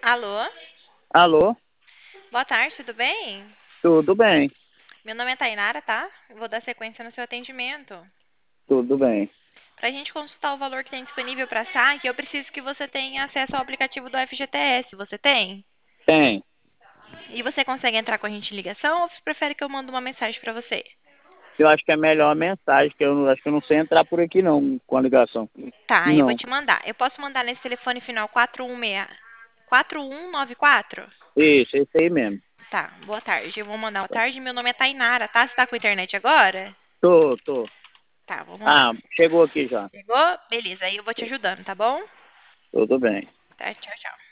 Alô? Alô? Boa tarde, tudo bem? Tudo bem, Meu nome é Tainara, tá? Eu vou dar sequência no seu atendimento. tudo bem. Pra gente consultar o valor que tem disponível pra saque, eu preciso que você tenha acesso ao aplicativo do FGTS. Você tem? Tem. E você consegue entrar com a gente em ligação ou você prefere que eu mande uma mensagem pra você? Eu acho que é melhor a mensagem, que acho que eu não sei entrar por aqui não, com a ligação. Tá, eu vou Não. te mandar. Eu posso mandar nesse telefone final 4194? Isso aí mesmo. Tá, boa tarde. Eu vou mandar boa tarde. Meu nome é Tainara, tá? Você tá com a internet agora? Tô. Tá, vou mandar. Ah, chegou aqui já. Chegou? Beleza, aí eu vou te ajudando, tá bom? Tudo bem. Tá, tchau, tchau.